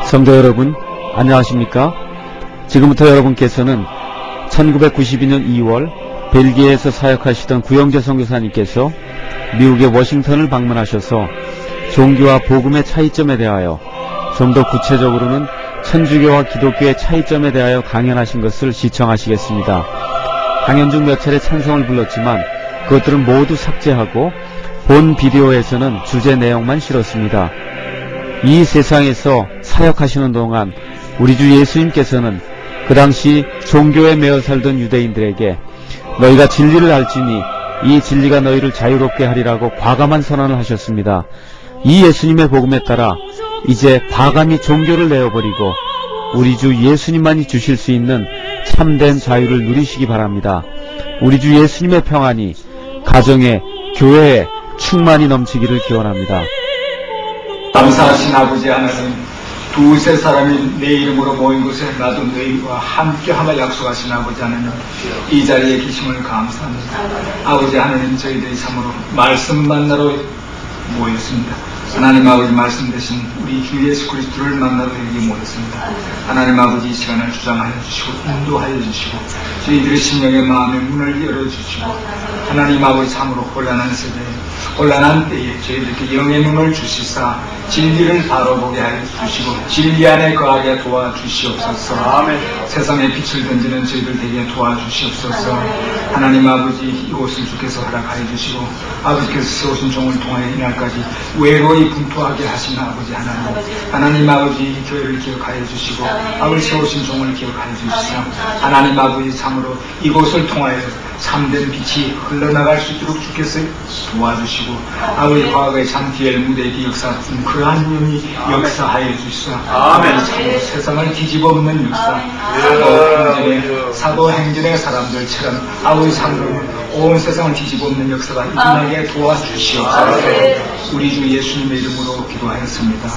성도 여러분, 안녕하십니까? 지금부터 여러분께서는 1992년 2월 벨기에에서 사역하시던 구영재 선교사님께서 미국의 워싱턴을 방문하셔서 종교와 복음의 차이점에 대하여 좀 더 구체적으로는 천주교와 기독교의 차이점에 대하여 강연하신 것을 시청하시겠습니다. 강연 중 몇 차례 찬송을 불렀지만 그것들은 모두 삭제하고 본 비디오에서는 주제 내용만 실었습니다. 이 세상에서 사역하시는 동안 우리 주 예수님께서는 그 당시 종교에 매여 살던 유대인들에게 너희가 진리를 알지니 이 진리가 너희를 자유롭게 하리라고 과감한 선언을 하셨습니다. 이 예수님의 복음에 따라 이제 과감히 종교를 내어버리고 우리 주 예수님만이 주실 수 있는 참된 자유를 누리시기 바랍니다. 우리 주 예수님의 평안이 가정에, 교회에 충만히 넘치기를 기원합니다. 감사하신 아버지 하나님, 두세 사람이 내 이름으로 모인 곳에 나도 너희와 함께하며 약속하신 아버지 하나님, 이 자리에 계심을 감사합니다. 아버지 하나님, 저희들이 참으로 말씀 만나러 모였습니다. 하나님 아버지 말씀 대신 우리 주 예수 그리스도를 만나러 여기 모였습니다. 하나님 아버지 이 시간을 주장하여 주시고 인도하여 주시고 저희들의 심령의 마음의 문을 열어주시고 하나님 아버지 참으로 혼란한 세대에 혼란한 때에 저희들께 영의 눈을 주시사 진리를 바로 보게 하여 주시고 진리 안에 거하게 도와주시옵소서. 아멘. 세상에 빛을 던지는 저희들 되게 도와주시옵소서. 하나님 아버지 이곳을 주께서 허락하여 주시고 아버지께서 세우신 종을 통하여 이날까지 외로이 분투하게 하신 아버지 하나님, 하나님 아버지 교회를 기억하여 주시고 아버지 세우신 종을 기억하여 주시사 하나님 아버지 참으로 이곳을 통하여 참된 빛이 흘러나갈 수 있도록 주께서 도와주시고 아버지 과거의 장티엘 무대의 역사같은 그러한 영이 역사하여 주시사 아멘. 참으로 세상을 뒤집어엎는 역사, 사도행전의 사람들처럼 아버지 참으로 온 세상을 뒤집어엎는 역사가 일어나게 도와주시옵소서. 우리 주 예수님의 이름으로 기도하였습니다.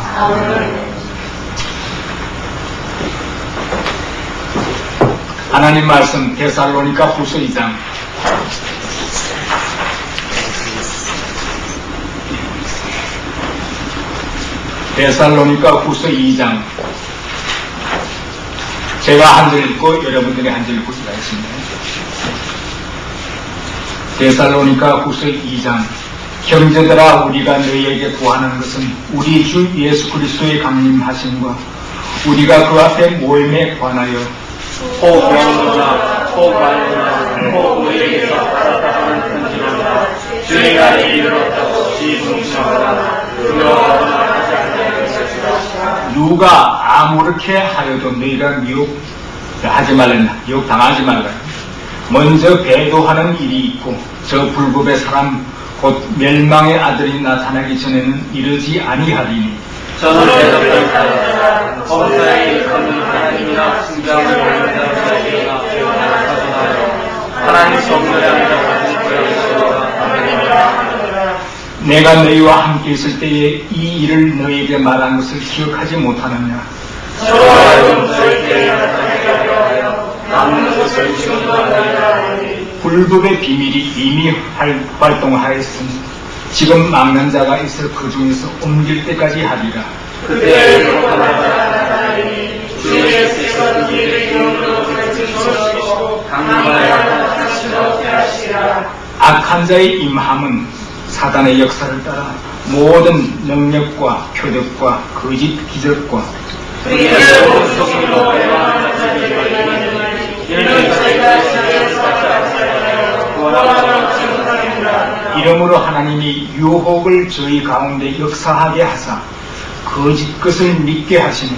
하나님 말씀 데살로니가 후서 2장 데살로니가 후서 2장 제가 한 절 읽고 여러분들이 한 절 읽고 기다렸습니다. 데살로니가 후서 2장 형제들아, 우리가 너희에게 구하는 것은 우리 주 예수 그리스도의 강림하심과 우리가 그 앞에 모임에 관하여 혹 병거나 혹 말거나 혹 우리에게서 받았다 하는 편지로다 주의가 이르렀다고 지붕청하라 두려워하거나 하지 않게 것이다. 누가 아무렇게 하여도 너희가 미혹하지 말라, 미혹당하지 말라. 먼저 배도하는 일이 있고 저 불법의 사람 곧 멸망의 아들이 나타나기 전에는 이르지 아니하리니 저는 대답할 사람 범사에 일컫는 하나님이나 승장을 원하는 자에게나 가져가요. 하나님 성령을 가진 거여서 하나님이라. 내가 너희와 함께 있을 때에 이 일을 너희에게 말한 것을 기억하지 못하느냐. 저로 하여금 절대 나타나게 하여 남는 것을 지원하느니라 하니 불법의 비밀이 이미 활동하였으니 지금 막는 자가 있어 그 중에서 옮길 때까지 하리라. 그때 하나님 주의 예수께서 그들의 영으로 펼치시고 강림하여 다시 얻게 하시라. 악한 자의 임함은 사단의 역사를 따라 모든 능력과 표적과 거짓 기적과 그의 온속으로 배반하는 자들이 이런 자기가 이러므로 하나님이 유혹을 저희 가운데 역사하게 하사 거짓 것을 믿게 하시니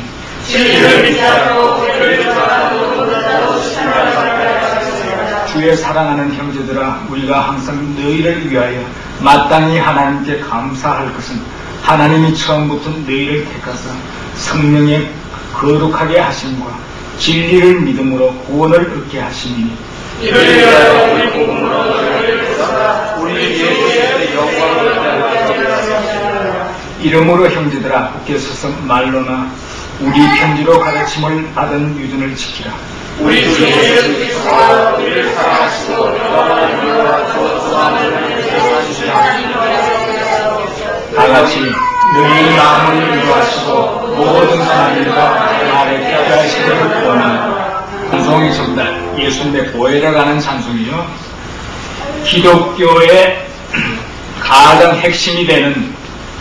주의 사랑하는 형제들아, 우리가 항상 너희를 위하여 마땅히 하나님께 감사할 것은 하나님이 처음부터 너희를 택하사 성령에 거룩하게 하심과 진리를 믿음으로 구원을 얻게 하시니 이를 위하여 우리 복음으로 너희를 택하사 우리 예수의 영광을 받으시리라. 이러므로 형제들아, 굳게 서서 말로나 우리 편지로 가르침을 받은 유전을 지키라. 우리 주 예수께서 우리를 사랑하시고 영원한 위로와 소원을 주시옵소서. 다 같이 너희 마음을 위로하시고 모든 사람들과 나를 깨달으시기를 원하노라. 찬송이 전달, 예수님의 보혜를 가는 찬송이요. 기독교의 가장 핵심이 되는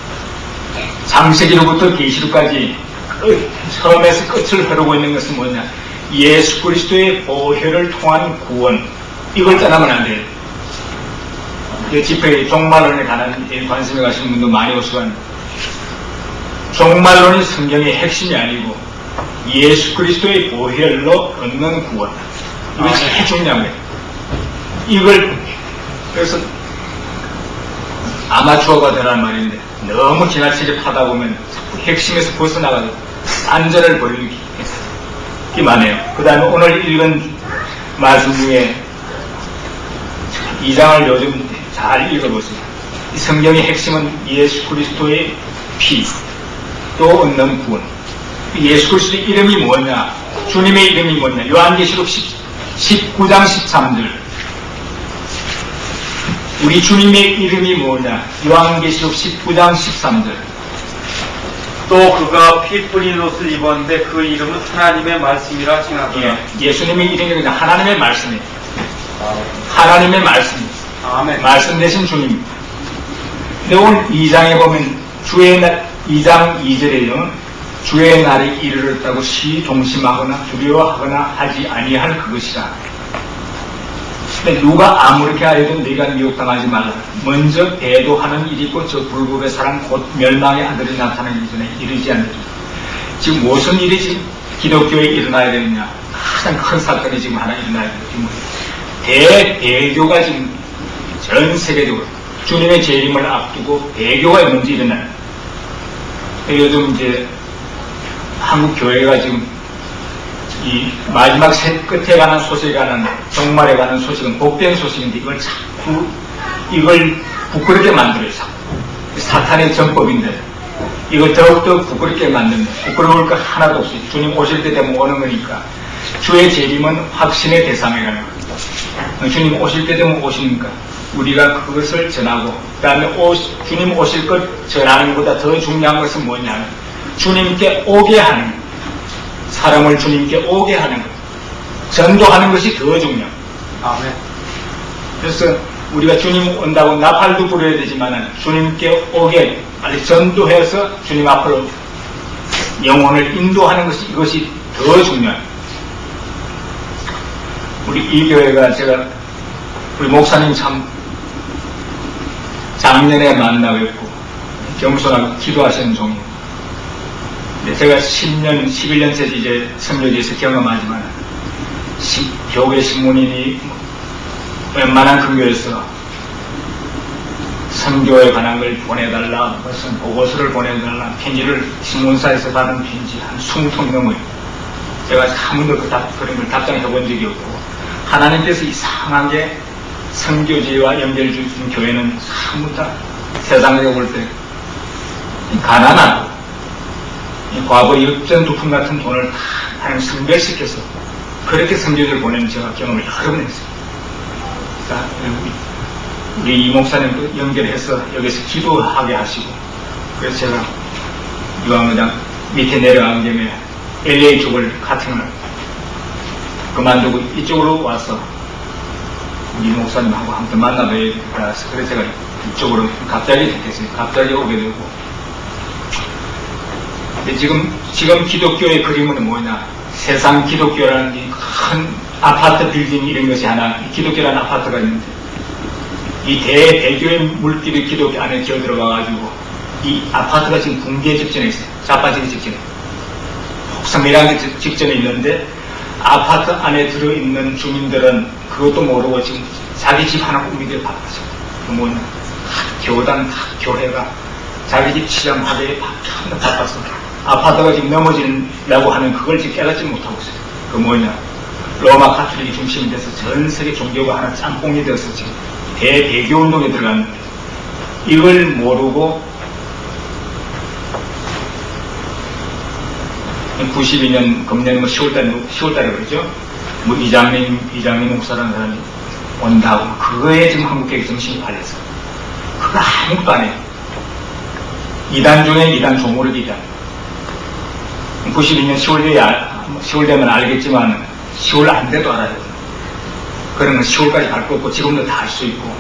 창세기로부터 계시록까지 처음에서 끝을 흐르고 있는 것은 뭐냐? 예수 그리스도의 보혈을 통한 구원. 이걸 떠나면 안 돼요. 집회에 종말론에 관한 관심에 가시는 분도 많이 오시고, 종말론이 성경의 핵심이 아니고 예수 그리스도의 보혈로 얻는 구원. 이게 제일 중요한 거예요. 이걸 그래서 아마추어가 되라는 말인데 너무 지나치게 파다 보면 자꾸 핵심에서 벗어나가지고 안전을 버리기만 해요. 그 다음에 오늘 읽은 말씀 중에 2장을 요즘 잘 읽어보세요. 이 성경의 핵심은 예수 그리스도의 피, 또 얻는 구원. 예수 그리스도의 이름이 뭐냐? 주님의 이름이 뭐냐? 요한계시록 19장 13절. 우리 주님의 이름이 뭐냐? 요한계시록 19장 13절. 또 그가 피 뿌린 옷을 입었는데 그 이름은 하나님의 말씀이라 칭하더라. 예수님의 이름이 그냥 하나님의 말씀이에요. 하나님의 말씀. 아멘. 말씀 대신 주님. 근데 오늘 2장에 보면 주의 날, 2장 2절에요. 주의 날이 이르렀다고 시동심하거나 두려워하거나 하지 아니할 그것이라. 근데 누가 아무렇게 하여도 네가 미혹당하지 말라. 먼저 배도하는 일이 있고 저 불법의 사람 곧 멸망의 아들이 나타나기 전에 이르지 않느냐. 지금 무슨 일이 지금 기독교에 일어나야 되느냐. 가장 큰 사건이 지금 하나 일어나야 되는 대배교가 지금 전 세계적으로 주님의 재림을 앞두고 배교가 먼저 일어나요. 요즘 이제 한국 교회가 지금 이 마지막 끝에 관한 소식에 관한 종말에 관한 소식은 복된 소식인데 이걸 자꾸 이걸 부끄럽게 만들어요. 자꾸. 사탄의 전법인데 이걸 더욱더 부끄럽게 만듭니다. 부끄러울 거 하나도 없어요. 주님 오실 때 되면 오는 거니까. 주의 재림은 확신의 대상이라는 거예요. 주님 오실 때 되면 오시니까 우리가 그것을 전하고, 그 다음에 주님 오실 것 전하는 것보다 더 중요한 것은 뭐냐? 주님께 오게 하는 것. 사람을 주님께 오게 하는 것. 전도하는 것이 더 중요합니다. 아멘. 그래서 우리가 주님 온다고 나팔도 불어야 되지만 주님께 오게 빨리 전도해서 주님 앞으로 영혼을 인도하는 것이 이것이 더 중요합니다. 우리 이 교회가 제가 우리 목사님 참 작년에 만나 뵙고 겸손하고 기도하시는 종이에요. 제가 10년, 11년째 이제 선교지에서 경험하지만 교회 신문인이 웬만한 큰 교회에서 선교에 관한 걸 보내달라, 무슨 보고서를 보내달라, 편지를 신문사에서 받은 편지 한 20통이 넘어요. 제가 한 번도 그런 걸 답장해 본 적이 없고, 하나님께서 이상하게 선교지와 연결해 주신 교회는 전부 다 세상에 볼 때 가난하고 과거 역전두품 같은 돈을 다 하나님 선별시켜서 그렇게 선교지를 보내는 제가 경험을 여러 번 했어요. 자, 우리 이 목사님도 연결해서 여기서 기도하게 하시고, 그래서 제가 유황의장 밑에 내려간 김에 LA 쪽을 카팅을 그만두고 이쪽으로 와서 우리 목사님하고 함께 만나봐야겠다 해서 그래서 제가 이쪽으로 갑자기 됐어요. 갑자기 오게 되고. 근데 지금 기독교의 그림은 뭐냐? 세상 기독교라는 이 큰 아파트 빌딩 이런 것이 하나, 기독교라는 아파트가 있는데, 이 대교의 물길이 기독교 안에 기어 들어가가지고, 이 아파트가 지금 붕괴 직전에 있어요. 자빠지기 직전에. 폭삭내리기 직전에 있는데, 아파트 안에 들어있는 주민들은 그것도 모르고 지금 자기 집 하나 꾸미기를 바빠서. 그 뭐냐? 교단, 교회가 자기 집 치장하기에 바빠서. 아파트가 지금 넘어지려고 하는 그걸 지금 깨닫지 못하고 있어요. 그 뭐냐? 로마 카톨릭이 중심이 돼서 전 세계 종교가 하나 짬뽕이 되어서 지금 대배교 운동에 들어갔는데, 이걸 모르고 92년 금년 10월달에 그러죠. 뭐 이장님 목사라는 사람이 온다고 그거에 지금 한국교회 정신이 팔려서 그거 아무것도 안 해요. 이단 중에 이단 조무르기 이단. 92년 10월 되면 알겠지만 10월 안 돼도 알아요. 그런 건 10월까지 갈 거 없고 지금도 다 할 수 있고.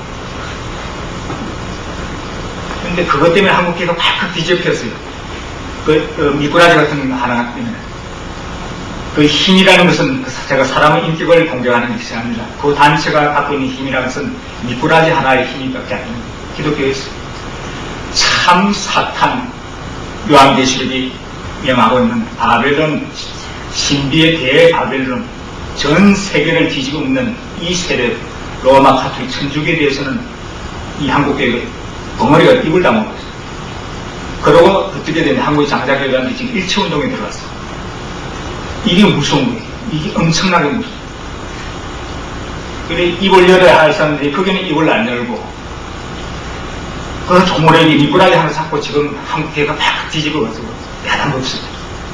근데 그것 때문에 한국계가 발칵 뒤집혔어요. 미꾸라지 같은 하나 때문에. 그 힘이라는 것은 제가 사람의 인격을 공격하는 것이 아니라 그 단체가 갖고 있는 힘이라는 것은 미꾸라지 하나의 힘밖에 아닙니다. 기독교에서 참 사탄, 요한계시록이 명하고 있는 바벨론, 신비의 대바벨론, 전 세계를 뒤집어 엎는 이 세력, 로마 가톨릭 천주교에 대해서는 이 한국교회가 덩어리가 입을 다물고 있어요. 그러고 어떻게 되냐, 한국의 장자교회들한테 지금 일치운동에 들어갔어. 이게 무서운 거예요. 이게 엄청나게 무서워. 그래, 입을 열어야 할 사람들이 거기는 입을 안 열고, 그 조물에게 미꾸라지 하나 잡고 지금 한국교회가 팍 뒤집어가지고 야단 없습니다.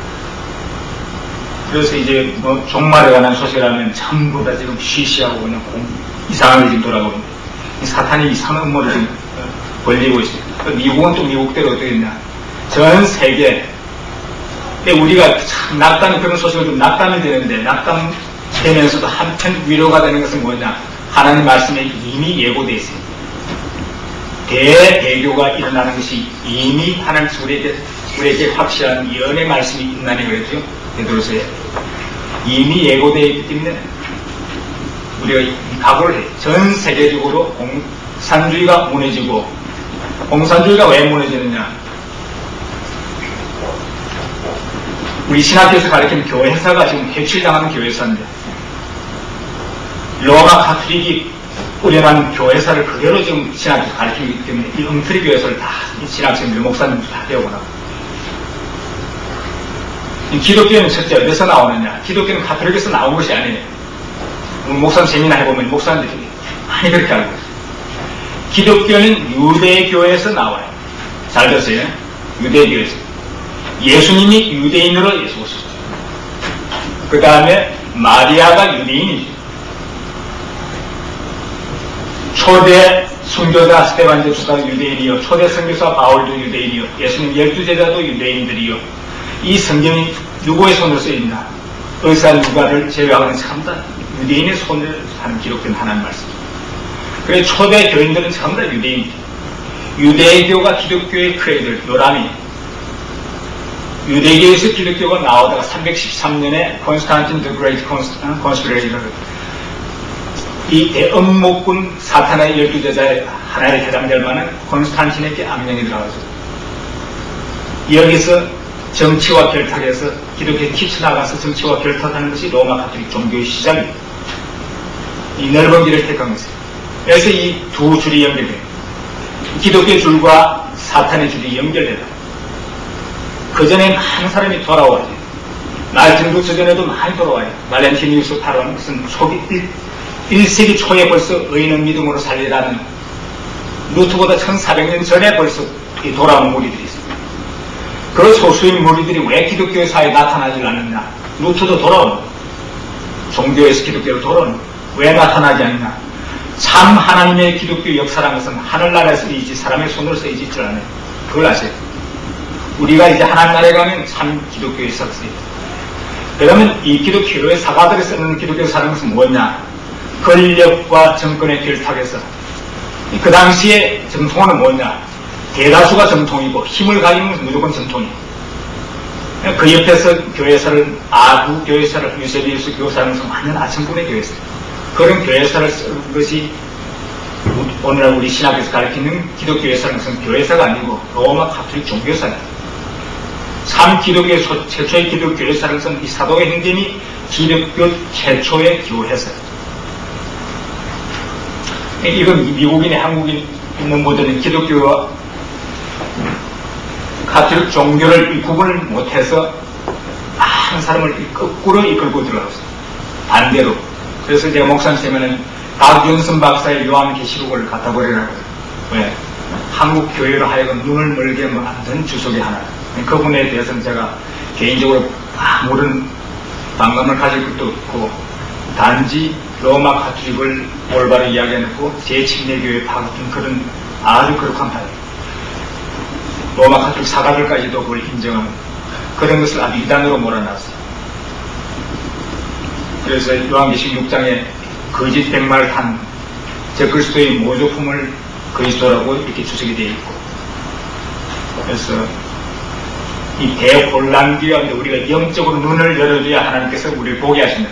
그래서 이제 뭐 종말에 관한 소식을 하면 전부 다 지금 쉬쉬하고 그냥 이상하게 지금 돌아가고 있는데, 사탄이 이상한 음모를 지금 벌리고 있습니다. 미국은 또 미국대로 어떻게 했냐. 전 세계, 우리가 참 낙담, 그런 소식을 좀 낙담이 되는데, 낙담되면서도 한편 위로가 되는 것은 뭐냐. 하나님 말씀에 이미 예고되어 있습니다. 대배교가 일어나는 것이 이미 하나님 우리에게 확실한 예언의 말씀이 있나니 그랬죠. 베드로서에 이미 예고되어 있기 때문에 우리가 각오를 해요. 전 세계적으로 공산주의가 무너지고, 공산주의가 왜 무너지느냐. 우리 신학교에서 가르치는 교회사가 지금 해칠당하는 교회사인데, 로마 가톨릭이 우려난 교회사를 그대로 지금 신학교에서 가르치기 때문에 이 엉터리 교회사를 다 신학생들, 목사님들 다 배우고 나고. 기독교는 첫째 어디서 나오느냐. 기독교는 가톨릭에서 나온 것이 아니에요. 목사님 세미나 해보면 목사님들이 많이 그렇게 알고 있어요. 기독교는 유대교에서 나와요. 잘 들으세요. 유대교에서. 예수님이 유대인으로 예수 오셨어요. 그 다음에 마리아가 유대인이죠. 초대 순교자 스테반 제수가 유대인이요, 초대 선교사 바울도 유대인이요, 예수님 12제자도 유대인들이요. 이 성경이 누구의 손으로 쓰여있나? 의사 누가를 제외하고는 전부 다 유대인의 손으로 하는 기록된 하나님 말씀입니다. 그래서 초대 교인들은 전부 다 유대인이죠. 유대교가 기독교의 크레이들, 요람이. 유대교에서 기독교가 나오다가 313년에 콘스탄틴 더 그레이트 콘스피레이터를, 이 대엄목군 사탄의 12제자의 하나에 해당될 만한 콘스탄틴에게 악령이 들어가서 여기서 정치와 결탁해서 기독교에 뛰쳐나가서 정치와 결탁하는 것이 로마 가톨릭 종교의 시작입니다. 이 넓은 길을 택한 것이에요. 그래서 이 두 줄이 연결돼요. 기독교의 줄과 사탄의 줄이 연결되다. 그 전에 많은 사람이 돌아와요. 말씀도 전에도 많이 돌아와요. 발렌티니우스 타로는 무슨 초기 1세기 초에 벌써 의인은 믿음으로 살리라는, 루트보다 1400년 전에 벌써 돌아온 무리들이 있습니다. 그 소수의 무리들이 왜 기독교의 사회에 나타나지 않느냐. 루트도 돌아온, 종교에서 기독교로 돌아온, 왜 나타나지 않느냐. 참 하나님의 기독교 역사라는 것은 하늘나라에서 쓰이지 사람의 손으로 쓰이지 않아요. 그걸 아세요. 우리가 이제 하나님 나라에 가면 참 기독교의 역사가 쓰여요. 그러면 이 기독교의 사가들이 쓰는 기독교의 사는 것은 뭐냐. 권력과 정권의 결탁에서, 그 당시에 정통은 뭐냐. 대다수가 정통이고 힘을 가지는 것은 무조건 정통이에요. 그 옆에서 교회사를, 아부 교회사를, 유세비우스 교사는 완전 아첨꾼의 교회사. 그런 교회사를 쓰는 것이 오늘날 우리 신학에서 가르치는 기독교회사는 교회사가 아니고 로마 가톨릭 종교사입니다. 참 기독교의 최초의 기독교회사를 쓴 이 사도의 행전이 기독교 최초의 교회사예요. 이건 미국인이 한국인 있는 분들은 기독교와 가톨릭 종교를 구분을 못해서 많은 사람을 거꾸로 이끌고 들어갔어요. 반대로. 그래서 제가 목사님 때문에는 박윤선 박사의 요한계시록을 갖다 버리라고. 왜? 한국 교회로 하여금 눈을 멀게 만든 주석의 하나. 그분에 대해서는 제가 개인적으로 아무런 반감을 가질 것도 없고, 단지 로마 가톨릭을 올바로 이야기해놓고 제7내교에 파악한 그런 아주 거룩한 파예요. 로마 가톨릭 사가들까지도 그걸 인정하는 그런 것을 아주 이단으로 몰아놨어요. 그래서 요한계시록 6장에 거짓 백마를 탄 적그리스도의 모조품을 그리스도라고 이렇게 주석이 되어 있고, 그래서 이 대혼란 가운데 우리가 영적으로 눈을 열어줘야 하나님께서 우리를 보게 하신다.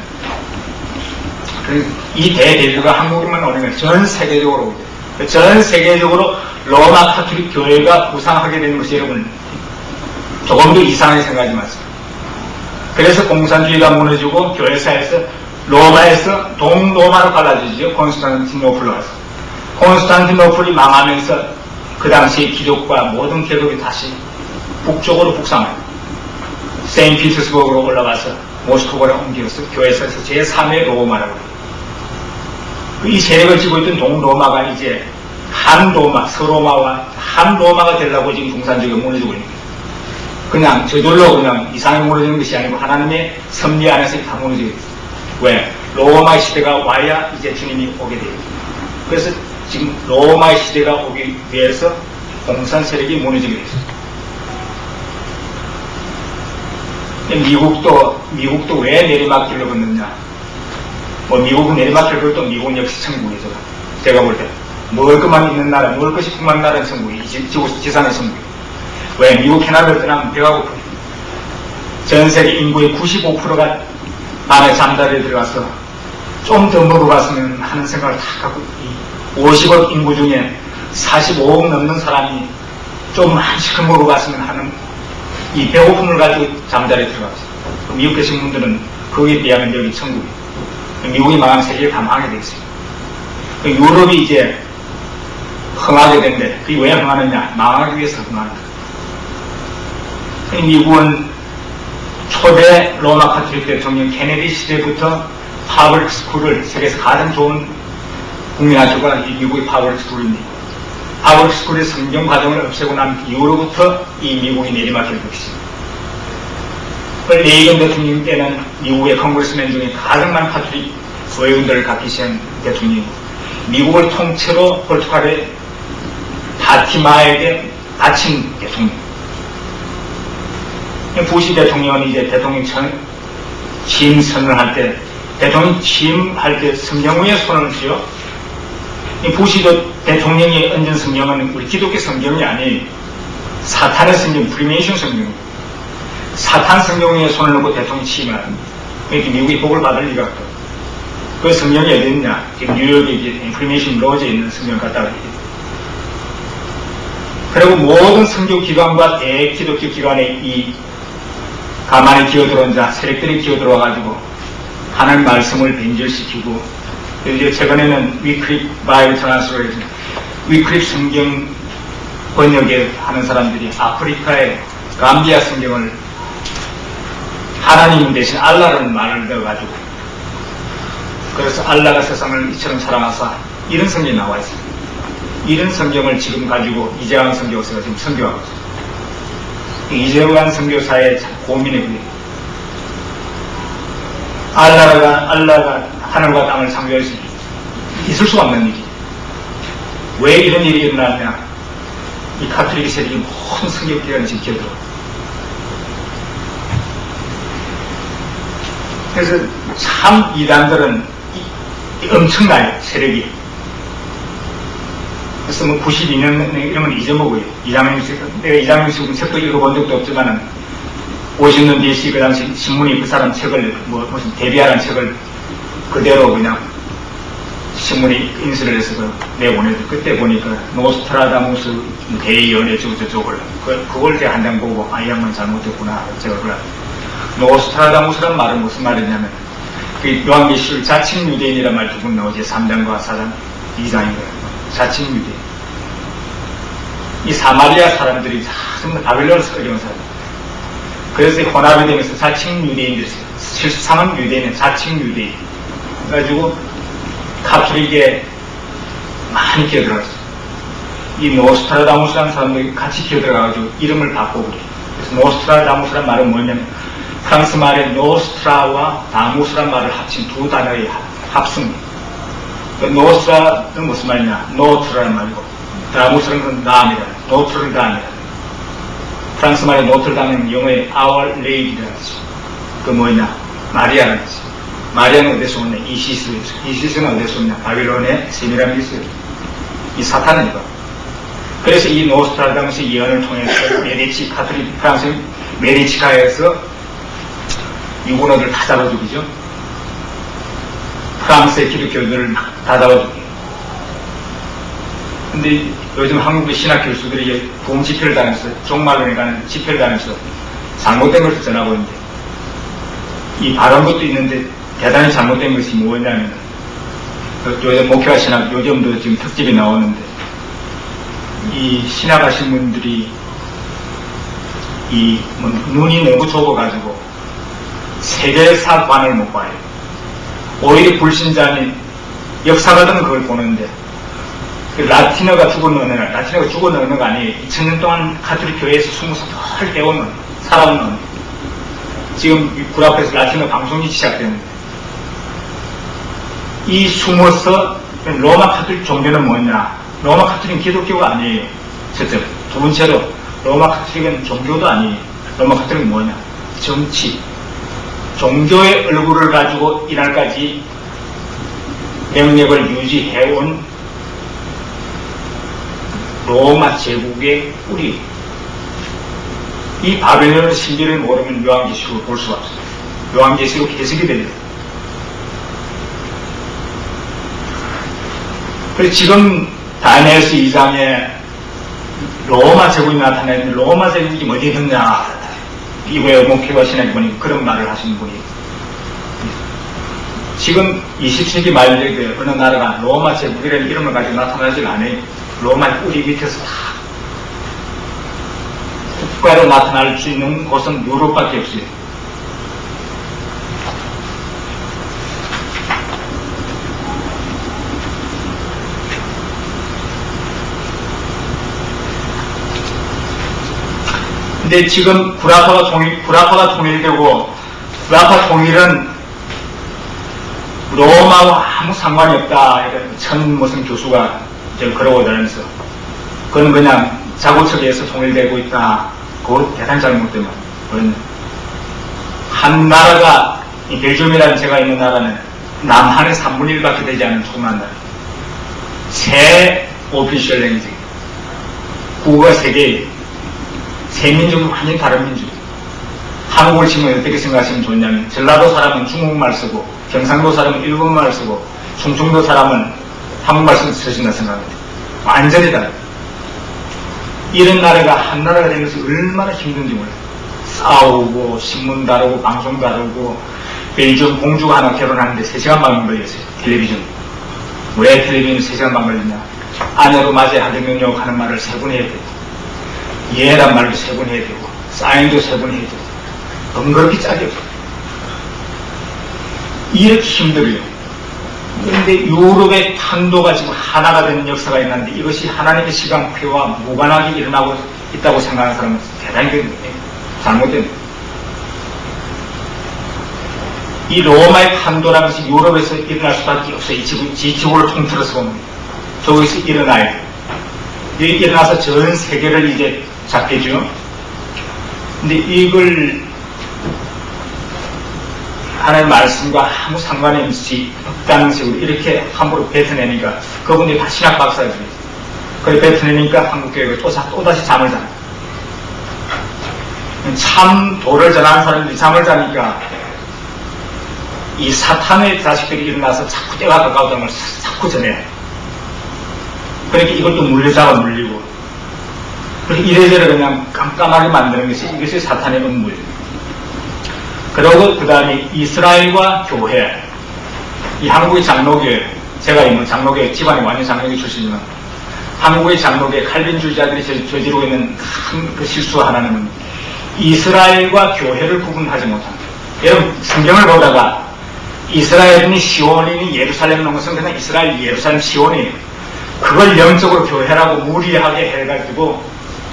이 대대주가 한국에만 오는 건 전 세계적으로 오죠. 전 세계적으로 로마 카톨릭 교회가 부상하게 되는 것이 여러분 조금도 이상하게 생각하지 마세요. 그래서 공산주의가 무너지고 교회사에서 로마에서 동로마로 갈라지죠. 콘스탄티노플로 가서. 콘스탄티노플이 망하면서 그 당시 기독과 모든 계급이 다시 북쪽으로 북상해요. 세인피터스버그로 올라가서 모스크바로 옮겨서 교회사에서 제3의 로마라고 해요. 이 세력을 쥐고 있던 동로마가 이제 한로마, 서로마와 한로마가 되려고 지금 공산주의가 무너지고 있는 거예요. 그냥 저절로 그냥 이상하게 무너지는 것이 아니고 하나님의 섭리 안에서 다 무너지게 됐어요. 왜? 로마의 시대가 와야 이제 주님이 오게 돼요. 그래서 지금 로마의 시대가 오기 위해서 공산 세력이 무너지게 됐어요. 미국도 왜 내리막길로 걷느냐? 뭐 미국은 내리막길 걸도 미국은 역시 천국이죠. 제가 볼 때 먹을 것만 있는 나라, 먹을 것이 풍부한 나라는 천국이, 지상의 천국이. 왜? 미국 캐나다를 떠나면 배가 고프요. 전 세계 인구의 95%가 밤에 잠자리에 들어가서 좀 더 먹어봤으면 하는 생각을 다 갖고, 50억 인구 중에 45억 넘는 사람이 좀 한시큼 먹어봤으면 하는 이 배고픔을 가지고 잠자리에 들어갔어요. 미국 계신 분들은 거기에 비하면 여기 천국이에요. 미국이 망하면 세계에 다 망하게 돼 있어요. 유럽이 이제 흥하게 된데, 그게 왜 흥하느냐? 망하기 위해서 흥하는 거예요. 미국은 초대 로마 카톨릭 대통령 케네디 시대부터 파블릭 스쿨을, 세계에서 가장 좋은 국민학교가 이 미국의 파블릭 스쿨입니다. 파블릭 스쿨의 성경 과정을 없애고 난 이후로부터 이 미국이 내리막길 것입니다. 레이건 대통령 때는 미국의 컨그레스맨 중에 가장 많은 카톨릭 소외군들을 갖기 시작한 대통령이고, 미국을 통째로 포르투갈의 파티마에게 바친 대통령. 부시 대통령은 이제 대통령 취임 선언을 할 때, 대통령 취임할 때 성경 위에 손을 쥐어. 부시 대통령이 얹은 성경은 우리 기독교 성경이 아니에요. 사탄의 성경, 프리메이션 성경입니다. 사탄 성경 위에 손을 놓고 대통령 취임을 합니다. 그러니까 미국이 복을 받을 리가 없고. 그 성경이 어디 있냐? 지금 뉴욕에 인프리메이션 로즈에 있는 성경을 갖다가 이렇게. 그리고 모든 선교 기관과 대기독교 기관의 이 가만히 기어들어온 자, 세력들이 기어들어와가지고 하나님 말씀을 변절시키고, 이제 최근에는 위클립 바이블 트랜스레이션, 위클립 성경 번역에 하는 사람들이 아프리카의 감비아 성경을 하나님 대신 알라라는 말을 넣어가지고, 그래서 알라가 세상을 이처럼 사랑하사, 이런 성경이 나와 있어요. 이런 성경을 지금 가지고 이재환 선교사가 지금 선교하고 있어요. 이재환 선교사의 고민의 그게 알라가 하늘과 땅을 창조할 수 있을 수 없는 일이. 왜 이런 일이 일어났냐? 이 카톨릭 세력이 모든 성경기관을 지금 기어들어. 그래서 참 이단들은 엄청나요, 세력이. 그래서 뭐 92년 이런 건 잊어먹어요. 내가 이장윤식 책도 읽어본 적도 없지만은 50년 뒤에 그 당시 신문이 그 사람 책을 무슨 데뷔하라는 책을 그대로 그냥 신문이 인쇄를 해서 내보내도, 그때 보니까 노스트라다무스 대연애 저쪽을 그걸 제가 한 장 보고 이 양반 잘못했구나. 제가 그래. 노스트라다무스란 말은 무슨 말이냐면 그 요한계시록 자칭 유대인이란 말 두 번 나오지. 3장과 4장 2장인가요? 자칭 유대인. 이 사마리아 사람들이 정말 바빌론에서 어려운 사람. 그래서 혼합이 되면서 자칭 유대인들이 있어요. 실상은 유대인은 자칭 유대인. 그래가지고 카톨릭에 많이 기어들어갔어요. 이 노스트라다무스라는 사람들이 같이 기어들어가가지고 이름을 바꾸고 그래요. 그래서 노스트라다무스란 말은 뭐냐면 프랑스 말의 노스트라와 다무스란 말을 합친 두 단어의 합성입니다. 노스트라는 무슨 말이냐? 노트라는 말이고, 다무스는 건 남이다. 노트는 남이다. 프랑스 말의 노트르담은 영어의 Our Lady라는 거죠. 그 뭐냐? 마리아라는 거죠. 마리아는 어디서 오냐? 이시스에서. 이시스는 어디서 오냐? 바빌론의 세미라미스. 이 사탄이다. 그래서 이 노스트라다무스 예언을 통해서 메디치 카톨릭 프랑스 메디치가에서 유고노들 다 잡아 죽이죠. 프랑스의 기독교들을 다 잡아 죽이죠. 근데 요즘 한국의 신학 교수들이 공집회를 다니면서 종말론이라는 집회를 다니면서 잘못된 것을 전하고 있는데 이 바른 것도 있는데 대단히 잘못된 것이 뭐냐면 요즘 목회와 신학 요즘도 지금 특집이 나오는데 이 신학하신 분들이 이 눈이 너무 좁아가지고 세계사관을 못 봐요. 오히려 불신자는 역사가든 그걸 보는데 라틴어가 죽어넣는 라틴어가 죽어넣는 거 아니에요. 2000년 동안 가톨릭 교회에서 숨어서 덜 배우는 살아오는 지금 굴 앞에서 라틴어 방송이 시작되는데 이 숨어서 로마 가톨릭 종교는 뭐냐? 로마 가톨릭은 기독교가 아니에요. 첫째로. 두 번째로 로마 가톨릭은 종교도 아니에요. 로마 가톨릭은 뭐냐? 정치. 종교의 얼굴을 가지고 이날까지 명령을 유지해온 로마 제국의 뿌리. 이 바벨론 신비를 모르면 요한계시록을 볼 수가 없어요. 요한계시록 해석이 됩니다. 그래서 지금 다니엘서 2장에 로마 제국이 나타나는데 로마 제국이 어디에 있느냐 이거에 목회와 신학이 보니 그런 말을 하시는 분이 지금 20세기 말에 어느 나라가 로마 제국이라는 이름을 가지고 나타나질 않아요. 로마의 뿌리 밑에서 다 국가로 나타날 수 있는 곳은 유럽밖에 없어요. 근데 지금 구라파가 통일되고 구라파 통일은 로마와 아무 상관이 없다. 천 무슨 교수가 그러고 다니면서 그건 그냥 자고척에서 통일되고 있다. 그거 대단히 잘못되면 그건 한 나라가 이 벨기움이라는 제가 있는 나라는 남한의 3분의 1밖에 되지 않는 조그만 나라. 새 오피셜 랭귀지 국어가 세 개예요. 세 민족은 완전히 다른 민족. 한국을 지금 어떻게 생각하시면 좋냐면 전라도 사람은 중국말 쓰고 경상도 사람은 일본말 쓰고 충청도 사람은 한국말 쓰신다 생각합니다. 완전히 다르다. 이런 나라가 한 나라가 되면서 얼마나 힘든지 몰라요. 싸우고 신문 다루고 방송 다루고 벨기움 공주가 하나 결혼하는데 3시간 반 걸렸어요. 텔레비전. 왜 텔레비전 3시간 반 걸렸냐? 아내로 맞이야 하려면요 하는 말을 3번 해야 돼요. 예란 말도 3번 해야 되고 사인도 3번 해야 되고 번거롭게 짜게 없어요. 이렇게 힘들어요. 그런데 유럽의 탄도가 지금 하나가 되는 역사가 있는데 이것이 하나님의 시간표와 무관하게 일어나고 있다고 생각하는 사람은 대단히 잘못된 이 로마의 탄도라는 것이 유럽에서 일어날 수밖에 없어요. 이 지구를 통틀어서 보면 저기서 일어나야 돼요. 일어나서 전 세계를 이제 잡겠죠. 근데 이걸 하나님의 말씀과 아무 상관이 없다는 식으로 이렇게 함부로 뱉어내니까 그분들이 다 신학 박사들이 그래 뱉어내니까 한국교회가 또다시 잠을 자요. 참 도를 전하는 사람들이 잠을 자니까 이 사탄의 자식들이 일어나서 자꾸 때가 가까웠다는 걸 자꾸 전해요. 그러니까 이것도 물려자가 물리고 그렇게 이래저래 그냥 깜깜하게 만드는 것이 이것이 사탄의 음모예요. 그리고 그 다음에 이스라엘과 교회 이 한국의 장로교회 제가 있는 장로교회 집안이 완전 장로교회 출신이지만 한국의 장로교회 칼빈주의자들이 저지르고 있는 큰 그 실수 하나는 이스라엘과 교회를 구분하지 못합니다. 여러분 성경을 보다가 이스라엘이니 시온이니 예루살렘 놓은 것은 그냥 이스라엘 예루살렘 시온이에요. 그걸 영적으로 교회라고 무리하게 해가지고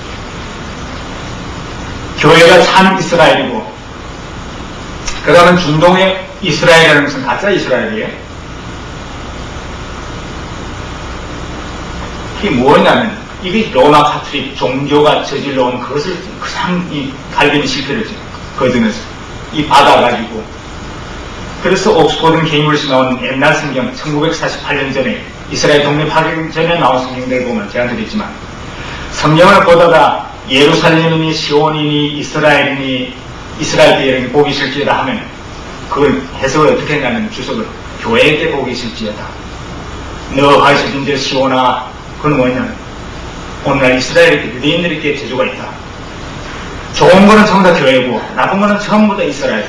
교회가 참 이스라엘이고 그 다음은 중동의 이스라엘이라는 것은 가짜 이스라엘이에요. 그게 뭐냐면 이게 로마 카톨릭 종교가 저질러온 그것을 그냥 이 갈변이 실패를 거두면서 이 받아가지고, 그래서 옥스포드 케임브리지 나온 옛날 성경 1948년 전에 이스라엘 독립하기 전에 나온 성경들을 보면 제가 드렸지만, 성경을 보다가 예루살렘이니 시온이니 이스라엘이니 이스라엘 때 보기 싫지다 하면 그걸 해석을 어떻게 했냐면 주석을 교회에게 보기 싫지다. 너 하시던 저 시온아, 그건 뭐냐, 오늘날 이스라엘 유대인들에게 저주가 있다. 좋은 거는 전부 다 교회고 나쁜 거는 전부 다 이스라엘.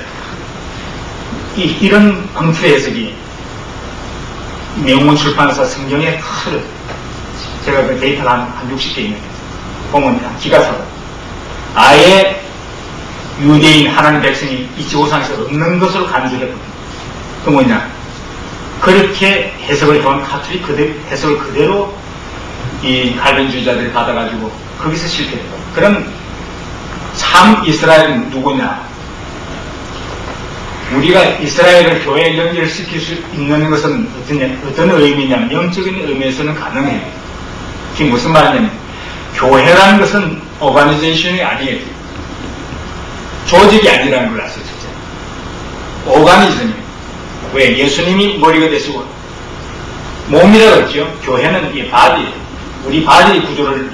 이런 방투의 해석이 명문 출판사 성경에 큰, 제가 그 데이터가 한 60개 있는데 보면 기가 차요. 아예 유대인 하나님 백성이 이 지구상에서 없는 것으로 간주해버린. 그 뭐냐, 그렇게 해석을 해온 카톨릭 해석을 그대로 이 갈변주의자들이 받아가지고 거기서 실패했다. 그럼 참 이스라엘은 누구냐? 우리가 이스라엘을 교회에 연결시킬 수 있는 것은 어떤 의미냐면 영적인 의미에서는 가능해요. 그게 무슨 말이냐면 교회라는 것은 오가니제이션이 아니에요. 조직이 아니라는 걸 아세요. 오가니즘이에요. 왜? 예수님이 머리가 되시고 몸이라고 했죠. 교회는 이 바디, 우리 바디 구조를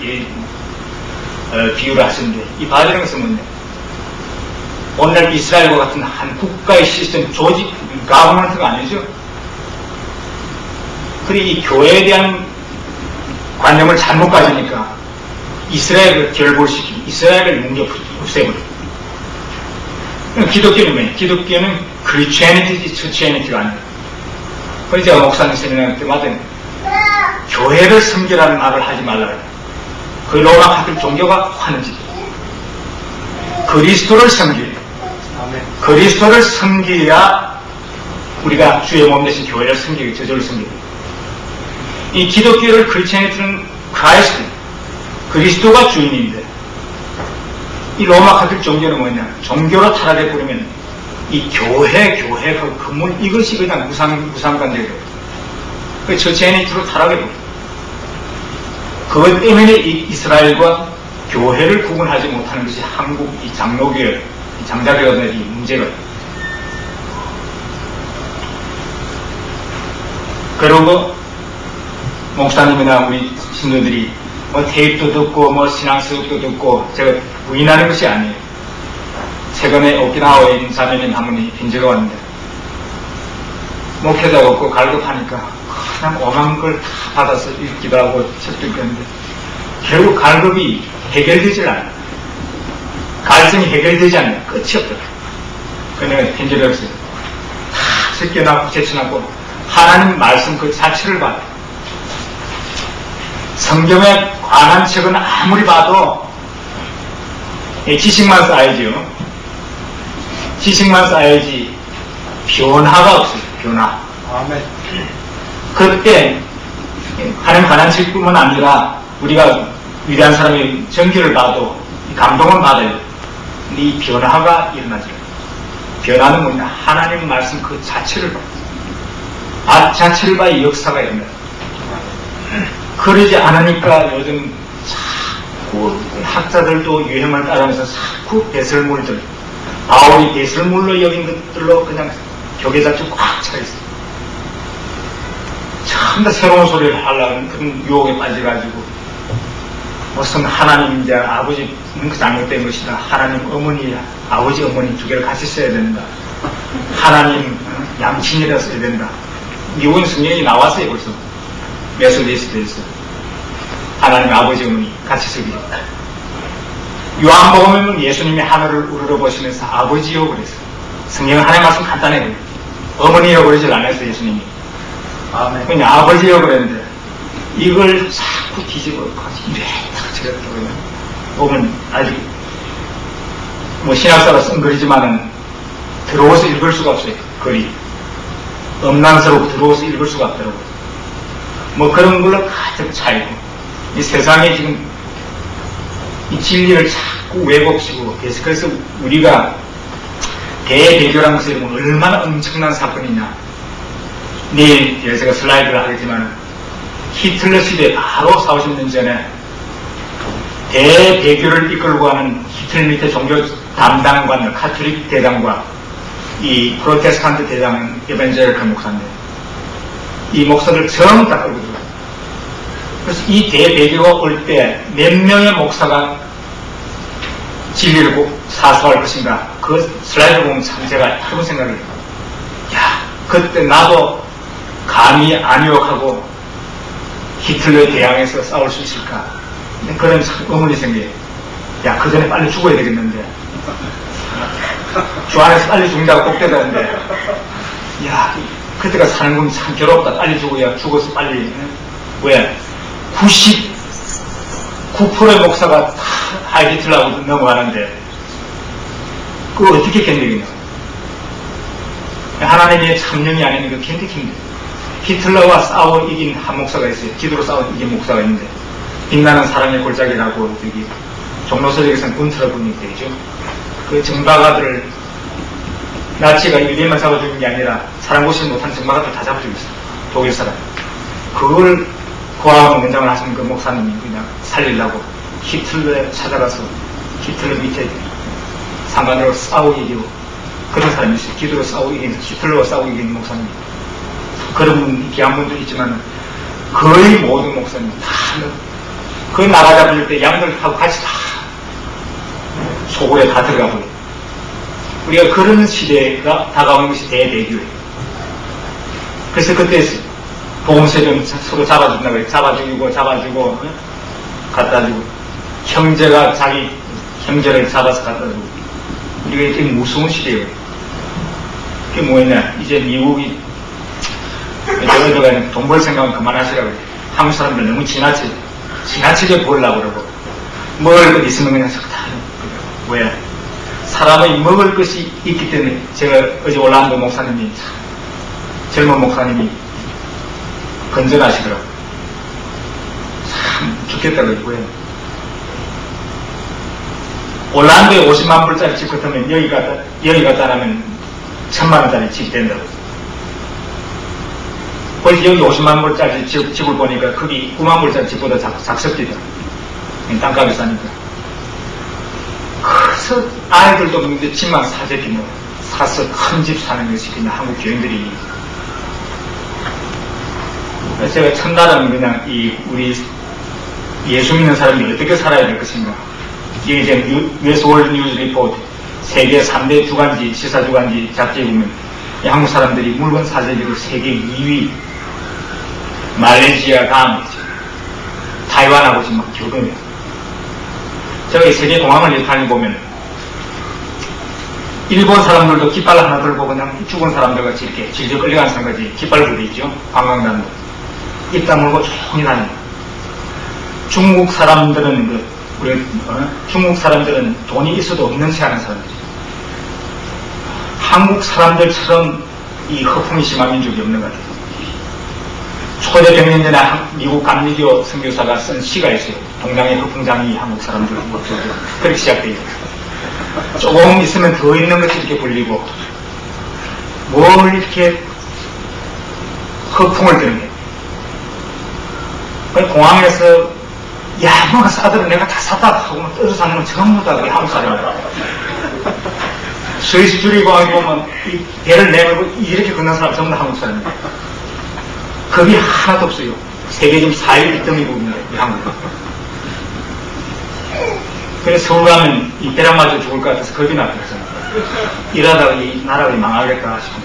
비유를 하시는데, 이 바디라는 것은 뭐냐, 오늘날 이스라엘과 같은 한 국가의 시스템, 조직, 가버먼트가 아니죠. 그리고 이 교회에 대한 관념을 잘못 가지니까 이스라엘을 결골시키고 이스라엘을 없애버려요. 기독교는 뭐예요? 기독교는 크리스티애니티지 처치애니티가 아니에요. 그래서 제가 목사님 세미나 때마다 교회를 섬기라는 말을 하지 말라고 해요. 그 로마 카톨릭 종교가 하는 짓이에요. 그리스도를 섬겨요. 그리스도를 섬겨야 우리가 주의 몸 대신 교회를 섬기고 저절을 섬기고, 이 기독교를 크리스티애니티는 크라이스트, 그리스도가 주인인데, 이 로마 카톨릭 종교는 뭐냐, 종교로 타락해버리면 이 교회 그 근본 이것이 그냥 무상관계예요. 그 처치애니티로 타락해버려요. 그것 때문에 이 이스라엘과 교회를 구분하지 못하는 것이 한국 이 장로교회, 장자교회의 문제가. 그리고 목사님이나 우리 신도들이 뭐 테이프도 듣고 뭐 신앙수업도 듣고, 제가 부인하는 것이 아니에요. 최근에 오키나와에 있는 자매님 한 분이 빈지가 왔는데 목회자가 없고 갈급하니까 그냥 오만 걸 다 받아서 읽기도 하고 책도 읽었는데 결국 갈급이 해결되질 않아요. 갈증이 해결되지 않아요. 끝이 없더라고요. 그래서 내가 편지를 했어요. 다 제껴놨고 제쳐놨고 하나님 말씀 그 자체를 봐요. 성경에 관한 책은 아무리 봐도 지식만 쌓이죠. 지식만 쌓여야지 변화가 없어요. 변화. 아멘. 그때 하나님 관한 책뿐만 아니라 우리가 위대한 사람의 전기를 봐도 감동은 받아요. 근데 이 변화가 일어나죠. 변화는 뭐냐? 하나님 말씀 그 자체를 봐. 자체를 봐야 역사가 일어나요. 그러지 않으니까 요즘 자꾸 학자들도 유행을 따르면서 자꾸 배설물들, 바울이 배설물로 여긴 것들로 그냥 교계자주 꽉 차있어요. 참 다 새로운 소리를 하려는 그런 유혹에 빠져가지고 무슨 하나님 이제 아버지 잘못된 것이다. 하나님 어머니, 아버지 어머니 두 개를 같이 써야 된다. 하나님 양친이라 써야 된다. 미국은 성경이 나왔어요. 벌써 메소디스트에서 하나님 아버지 어머니 같이 쓰기. 요한복음에는 예수님이 하늘을 우러러보시면서 아버지요 그랬어요. 성경은 하나님 말씀 간단해요. 어머니요 그러질 않았어요. 예수님이. 아멘. 그냥 아버지요 그랬는데 이걸 자꾸 뒤집어 이래 딱 제가 그러면 보면 아직 뭐 신학사로 쓴 글이지만은 들어와서 읽을 수가 없어요. 글이 음란스럽고 들어와서 읽을 수가 없더라고요. 뭐 그런 걸로 가득 차이고, 이 세상에 지금 이 진리를 자꾸 왜곡시고, 그래서 우리가 대대교라는 것을 보면 얼마나 엄청난 사건이냐. 내일 제가 슬라이드를 하겠지만 히틀러 시대 바로 40년 전에 대배교를 이끌고 가는 히틀 밑에 종교 담당관 카톨릭 대장과 이 프로테스탄트 대장은 에반젤리컬 목사인데 이 목사들 전부 다 끌고 들어가요. 그래서 이 대배교가 올 때 몇 명의 목사가 진리를 사수할 것인가, 그 슬라이드 보면 참 제가 여러 번 생각을 해요. 야, 그때 나도 감히 안유혹하고 히틀러에 대항해서 싸울 수 있을까? 그런 의문이 생겨요. 야, 그 전에 빨리 죽어야 되겠는데. 주 안에서 빨리 죽는다고 꼭 되다는데. 야, 그때가 사는 건 참 괴롭다. 빨리 죽어야 죽어서 빨리. 왜? 99%의 목사가 다 하이 히틀러하고 넘어가는데, 그거 어떻게 견디겠냐? 하나님의 참령이 아닌 거 견디기 힘들어요. 히틀러와 싸워 이긴 한 목사가 있어요. 기도로 싸워 이긴 목사가 있는데, 빛나는 사랑의 골짜기라고 여기 종로서적에서는 군트러 분이 되죠. 그 정박아들을 나치가 유대인만 잡아 죽인 게 아니라 사람 고시지 못한 정박아들 다 잡아 죽였어요. 독일 사람. 그걸 고아하고 원장을 하신 그 목사님이 그냥 살리려고 히틀러에 찾아가서 히틀러 밑에 상관으로 싸워 이기고 그런 사람이 있어요. 기도로 싸워 이긴, 히틀러와 싸워 이긴 목사님. 그런 분, 귀한 분도 있지만 거의 모든 목사님 다 그 나라 잡을 때 양들하고 같이 다 소굴에 다 들어가고 우리가 그런 시대가 다가오는 것이 대배교예요. 그래서 그때 보험세금 서로 잡아준다고 해요. 잡아주고 갖다 주고 형제가 자기 형제를 잡아서 갖다 주고 우리가 이렇게 무서운 시대예요. 그게 뭐였냐, 이제 미국이 저가 돈 벌 생각은 그만하시라고 해요. 한국 사람들 너무 지나치게 벌려고 그러고 먹을 것 있으면 그냥 다 왜? 사람의 먹을 것이 있기 때문에 제가 어제 올라온 그 목사님이 젊은 목사님이 건전하시더라고요. 참 좋겠다고 했고요. 올란도에 50만 불짜리 집 같으면 여기 갖다 놔면 1000만 원짜리 집이 된다고. 그래서 여기 50만 불짜리 집을 보니까 거기 9만 불짜리 집보다 작습니다. 땅값이 싸니까. 그래서 아이들도 근데 집만 사재기는 사서 큰 집 사는 것이 그냥 한국 교인들이. 그래서 제가 첫날은 그냥 우리 예수 믿는 사람이 어떻게 살아야 될 것인가. 이게 이제 US 월드 뉴스 리포트 세계 3대 주간지, 시사 주간지 잡지에 보면 한국 사람들이 물건 사재기로 세계 2위, 말레이시아 다음이죠. 타이완하고 지금 막 교동해요. 제가 이 세계 공항을 이렇게 보면 일본 사람들도 깃발 하나 들고 그냥 죽은 사람들 같이 이렇게 질질 끌려가는 사람까지 깃발 부대 있죠. 관광단도 입 다물고 조용히 다닙니다. 중국 사람들은 중국 사람들은 돈이 있어도 없는 체 하는 사람들이죠. 한국 사람들처럼 이 허풍이 심한 민족이 없는 것 같아요. 초대 100년 전에 미국 감리교 선교사가 쓴 시가 있어요. 동양의 허풍장이 한국 사람들 그렇게 시작돼요. 조금 있으면 더 있는 것이 이렇게 불리고 뭘 이렇게 허풍을 드는 거예요. 공항에서 야, 뭐가 싸들어 내가 다 샀다 하고 떠서 사는 건 전부 다 우리 한국 사람이에요. 스위스 주리공항에 보면 이 배를 내밀고 이렇게 걷는 사람 전부 다 한국 사람이에요. 겁이 하나도 없어요. 세계 지금 4위 1등이고 있는데 우리 한국. 그래서 서울 가면 이 배랑 맞아 죽을 것 같아서 겁이 나더라고요. 이러다가 이 나라가 망하겠다 싶어요.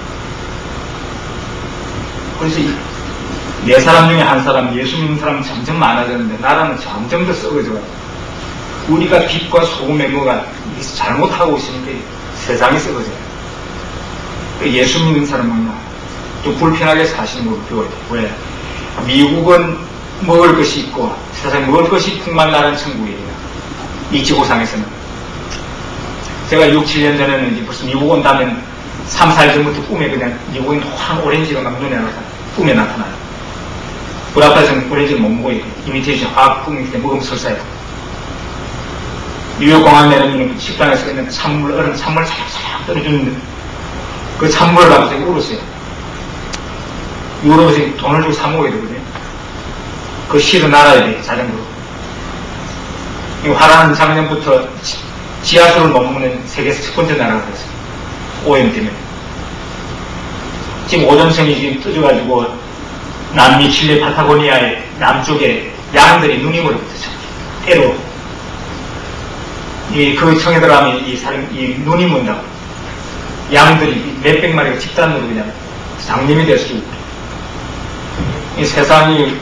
그래서 네 사람 중에 한 사람, 예수 믿는 사람은 점점 많아졌는데 나라는 점점 더 썩어져요. 우리가 빛과 소금의 뭐가 잘못하고 있으니까 세상이 썩어져요. 예수 믿는 사람은 좀 불편하게 사시는 걸 배워야 돼요. 왜? 미국은 먹을 것이 있고 세상에 먹을 것이 풍만나는 천국이에요. 이 지구상에서는. 제가 6, 7년 전에는 이제 벌써 미국 온다면 3, 4일 전부터 꿈에 그냥 미국인 환 오렌지가 막 눈에 나타나요. 꿈에 나타나요. 불 앞에서는 오렌지를 못 먹어요. 이미테이션 화학 꿈일 때 먹으면 설사해요. 뉴욕 공항 내려오면 식당에서 그냥 찬물, 얼음 찬물 살짝 떨어주는데 그 찬물을 가지고 되게 울었어요. 유럽에서 돈을 주고 사 먹어야 되거든요. 그 실은 알아야 돼, 자전거로. 이 화란 작년부터 지하수를 못 먹는 세계에서 첫 번째 나라가 됐어요. 오염 때문에. 지금 오존층이 지금 떠져가지고 남미 칠레 파타고니아의 남쪽에 양들이 눈이 멀어붙었죠. 때로. 그 청에 들어가면 이 눈이 먼다고. 양들이 몇백 마리가 집단으로 그냥 장님이 될 수 있고. 이 세상이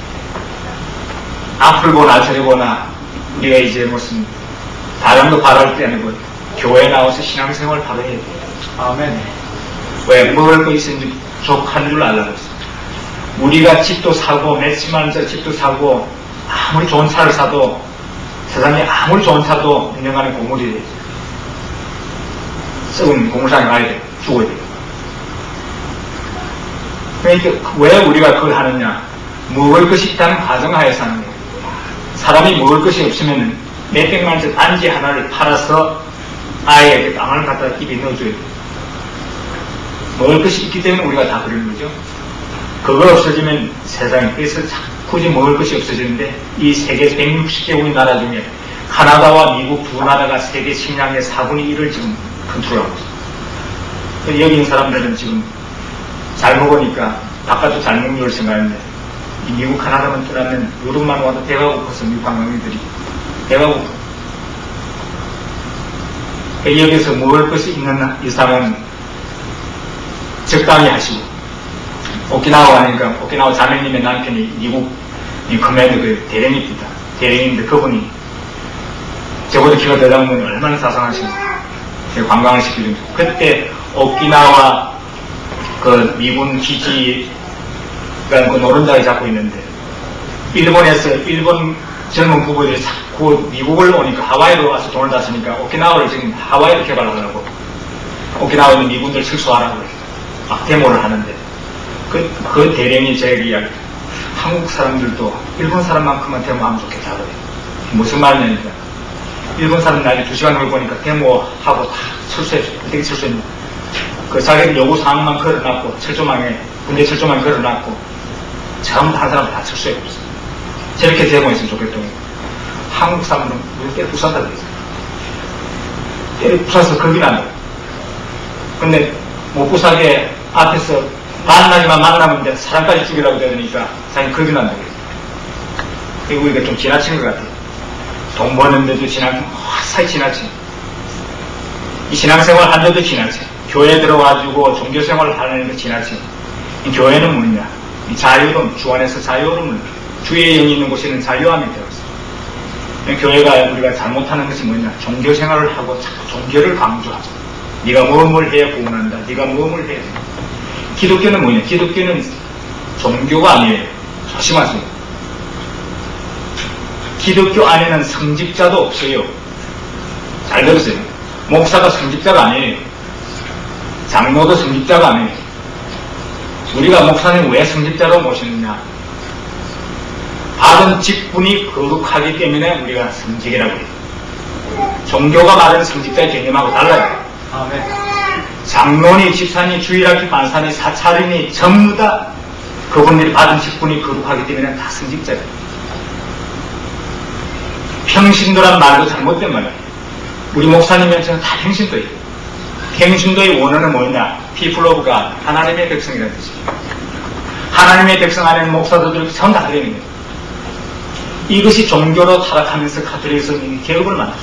앞을 보나 저리 보나 우리가 이제 무슨 바람도 바랄 때 아니고 교회에 나와서 신앙생활 바로 해야 돼요. 아멘. 왜? 먹을 거 있으니 족한 줄 알라고 했어. 우리가 집도 사고 몇십만원짜리 집도 사고 아무리 좋은 차를 사도 세상에 아무리 좋은 차도 운영하는 고물이 되죠. 썩은 고물상에 가야 돼요. 죽어야 돼요. 그러니까 왜 우리가 그걸 하느냐? 먹을 것이 있다는 가정하에서 하는 거예요. 사람이 먹을 것이 없으면 몇백만원짜리 단지 하나를 팔아서 아이에게 빵을 갖다 입에 넣어줘야 돼요. 먹을 것이 있기 때문에 우리가 다 그러는 거죠. 그거 없어지면 세상에, 그래서 굳이 먹을 것이 없어지는데 이 세계 160개국의 나라 중에 카나다와 미국 두 나라가 세계 식량의 4분의 1을 지금 컨트롤하고 있어요. 여기 있는 사람들은 지금 잘 먹으니까 바깥도 잘 먹는 걸 생각하는데 이 미국 카나다만 떠나면 유럽만 와도 배가 고파서 미국 관광객들이 배가 고파. 여기서 먹을 것이 있는 이상은 적당히 하시고 오키나와 가니까 오키나와 자매님의 남편이 미국 이 커맨드 그 대령입니다. 대령인데 그분이 저보다 키가 더 작은 분이 얼마나 사상하신지 관광을 시키는 그때 오키나와 그 미군 기지가 그 노른자를 잡고 있는데 일본에서 일본 젊은 부부들이 자꾸 미국을 오니까 하와이로 와서 돈을 다 쓰니까 오키나와를 지금 하와이로 개발하더라고. 오키나와에 있는 미군들 철수하라고 막 데모를 하는데 그 대령이 제게 이야기 한국 사람들도 일본 사람만큼만 데모하면 좋겠다 그래. 무슨 말이냐니까 일본 사람 나중에 2시간 후에 보니까 데모하고 다 철수했죠. 어떻게 철수했냐. 그 자기들 요구사항만 걸어놨고 철조망에 군대 철조망에 걸어놨고 전부 한 사람 다 철수해버렸어요. 저렇게 데모했으면 좋겠다고. 한국 사람들은 우리 때려 부산다 그랬어요. 때려 부사서 걸긴 한다. 근데 못 부사게 앞에서 만나기만 만나면 사람까지 죽이라고 되니까 자기 걸긴 한다 그랬어요. 그리고 우리가 좀 지나친 것 같아요. 돈 버는데도 화사히 지나치. 이 신앙생활 하는데도 지나치. 교회 들어와가지고 종교생활을 하려는 게 지나치. 이 교회는 뭐냐? 이 자유로움, 주 안에서 자유로움을, 주의 영이 있는 곳에는 자유함이 되었어. 교회가 우리가 잘못하는 것이 뭐냐? 종교생활을 하고 자꾸 종교를 강조하죠. 네가 무엇을 해야 구원한다. 네가 무엇을 해야 돼. 기독교는 뭐냐? 기독교는 종교가 아니에요. 조심하세요. 기독교 안에는 성직자도 없어요. 잘 들으세요. 목사가 성직자가 아니에요. 장로도 성직자가 아니에요. 우리가 목사님 왜 성직자로 모시느냐? 받은 직분이 거룩하기 때문에 우리가 성직이라고 해요. 종교가 말하는 성직자의 개념하고 달라요. 아멘. 장로니, 집사니, 주일학기, 반사니, 사찰이니 전부 다 그분들이 받은 직분이 거룩하기 때문에 다 성직자예요. 평신도란 말도 잘못된 말이에요. 우리 목사님은 저는 다 평신도예요. 평신도의 원어는 뭐냐? People of God, 하나님의 백성이라는 뜻이에요. 하나님의 백성 안에는 목사들이 전부 다 들어있는 거예요. 이것이 종교로 타락하면서 가톨릭에서 개혁을 만났어요.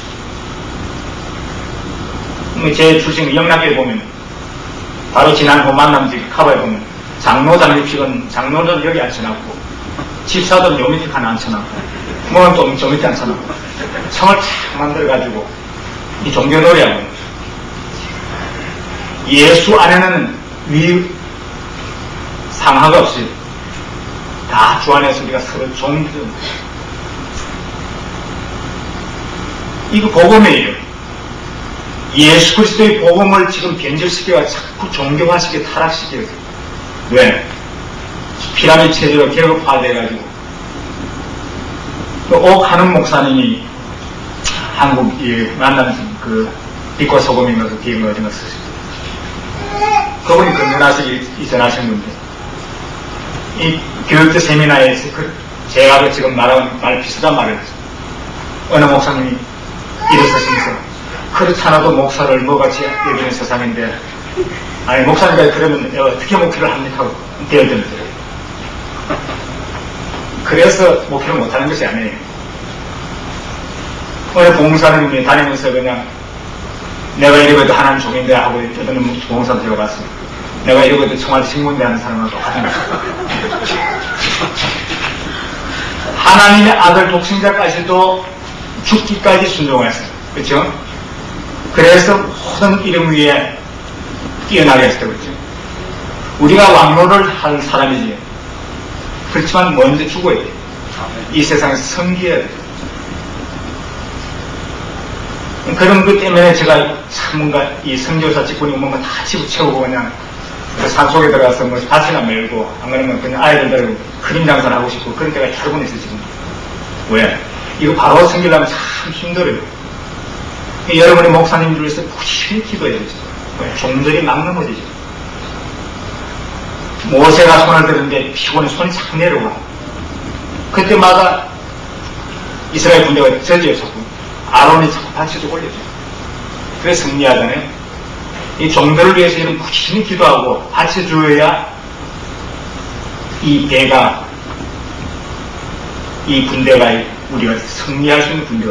제 출신 영락교에 보면 바로 지난번 만남지 카바에 보면 장로 장립식은 장로들은 여기 앉혀놨고 집사들은 요 밑에 하나 앉혀놨고 뭐는 또 저 밑에 앉혀놨고 성을 탁 만들어가지고 이 종교놀이하고 예수 안에는 상하가 없어요. 다 주 안에서 우리가 서로 종교 이거 복음이에요. 예수 그리스도의 복음을 지금 변질시켜가 자꾸 종교화시켜 타락시켜요. 왜? 피라미드 체제로 계급화돼가지고 또 옥하는 목사님이 한국 만난 그 빛과 소금인가 그 기획을 어딘가 쓰시고 그분이 건전하서 이전하신 건데 이 교육대 세미나에서 제가 지금 말한 말 비슷한 말을 했어요. 어느 목사님이 일어서시면서 그렇잖아도 목사를 뭐같이 여기는 세상인데 아니 목사님이 그러면 어떻게 목회를 합니까? 하고 대들면서 그래서 목회를 못하는 것이 아니에요. 어느 봉사님이 다니면서 그냥 내가 이러고도 하나님 종인데 하고 어떤 봉사도 제가 봤어요. 내가 이러고도 청와대 신문대 하는 사람하고 같은 거죠. 하나님의 아들 독생자까지도 죽기까지 순종했어요. 그렇죠? 그래서 모든 이름 위에 뛰어나게 했어요. 그렇죠? 우리가 왕노를 할 사람이지. 그렇지만 먼저 죽어야 돼요. 이 세상에서 섬겨야 돼요. 그런 것 때문에 제가 참 뭔가 이 선교사 직분이 뭔가 다 집어채우고 그냥 그 산속에 들어가서 뭐 밭이나 메고 안 그러면 그냥 아이들 그림 장사를 하고 싶고 그런 때가 여러 번 있어요 지금. 왜? 이거 바로 섬기려면 참 힘들어요. 여러분이 목사님들 위해서 부지런히 기도해야 되죠. 왜? 종들이 막 넘어지죠. 모세가 손을 드는데 피곤해 손이 착 내려와. 그때마다 이스라엘 군대가 저지요 자꾸. 아론이 자꾸 받쳐서 올려줘요. 그래서 승리하잖아요. 이 종들을 위해서 이런 부지런히 기도하고 받쳐줘야 이 배가 이 군대가 우리가 승리할 수 있는 군대가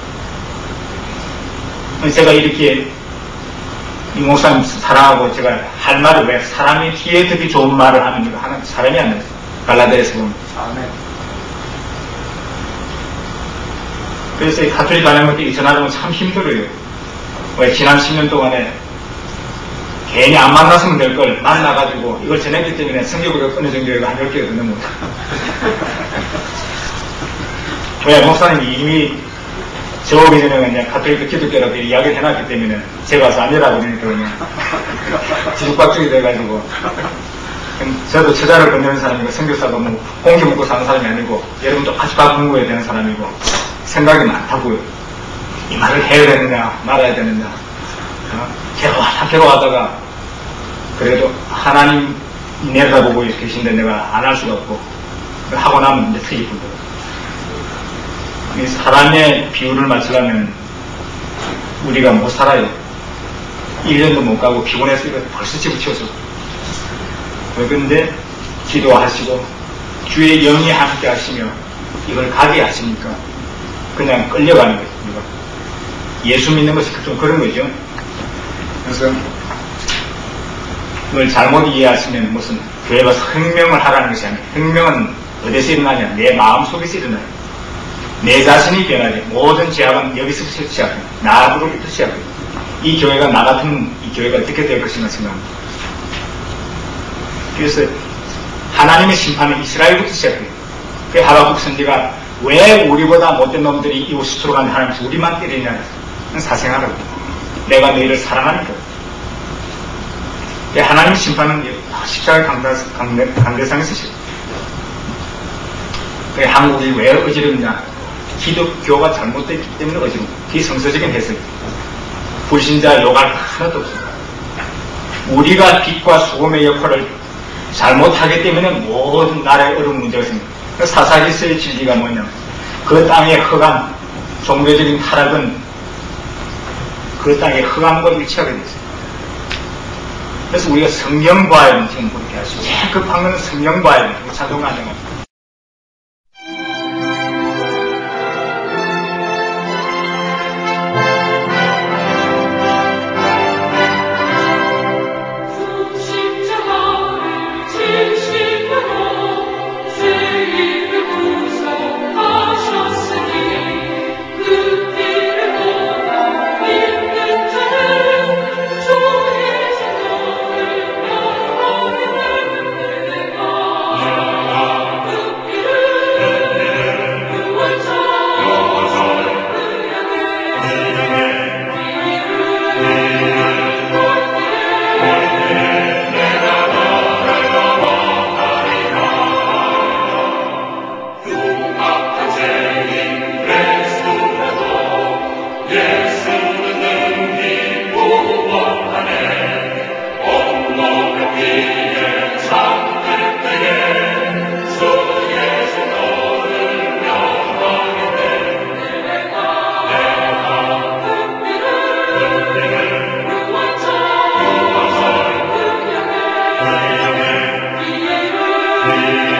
돼요. 제가 이렇게 이 목사님 사랑하고 제가 할 말을 왜 사람이 귀에 듣기 좋은 말을 하면 이거 하는 사람이 안 돼요. 갈라디아에서 보면. 아멘. 그래서 이 가톨릭 가려면 전화하면 참 힘들어요. 왜 지난 10년 동안에 괜히 안 만났으면 될 걸 만나가지고 이걸 전했기 때문에 성교구가 어느 정도가 한 10개가 더 넘어요. 왜 목사님이 이미 저 오기 전에 그냥 가톨릭 기독교라고 이야기를 해놨기 때문에 제가 와서 아니라고 그러니까 그냥 뒤죽박죽이 돼가지고 저도 처자를 건네는 사람이고 선교사도 뭐 공기 먹고 사는 사람이 아니고 여러분도 같이 밥 공부해야 되는 사람이고 생각이 많다고요. 이 말을 해야 되느냐 말아야 되느냐 괴로워하다가 그래도 하나님 내려다보고 계신데 내가 안 할 수가 없고 하고 나면 이제 특이 불더라고요. 이 사람의 비율을 맞추려면 우리가 못 살아요. 1년도 못 가고 피곤해서 이거 벌써 집어치워서. 그런데 기도하시고 주의 영이 함께 하시며 이걸 가게 하시니까 그냥 끌려가는 거죠. 우리가. 예수 믿는 것이 좀 그런 거죠. 그래서 그걸 잘못 이해하시면 무슨 교회 가서 혁명을 하라는 것이 아니에요. 혁명은 어디서 일어나냐? 내 마음속에서 일어나요. 내 자신이 변하지. 모든 제약은 여기서부터 시작해요. 나로부터 시작해요. 이 교회가 나 같은 이 교회가 어떻게 될 것인가 생각합니다. 그래서 하나님의 심판은 이스라엘부터 시작해요. 그 하박국 선지가 왜 우리보다 못된 놈들이 이웃을 들어가는데 하나님께서 우리만 때리냐. 사생하라고. 내가 너희를 사랑하니까. 하나님의 심판은 십자가의 강대상에서 시작해요. 한국이 왜 어지럽냐. 기독교가 잘못됐기 때문에 어지럽고 비성서적인 해석이 불신자 욕할 하나도 없습니다. 우리가 빛과 소금의 역할을 잘못하기 때문에 모든 나라의 어려운 문제가 생깁니다. 사사기서의 진리가 뭐냐, 그 땅의 흑암, 종교적인 타락은 그 땅의 흑암과 일치하게 됐어요. 그래서 우리가 성경 봐야 되는 지금 그렇게 하시고 제일 급한 것은 성경 봐야 되는 자동 안정합니다. 주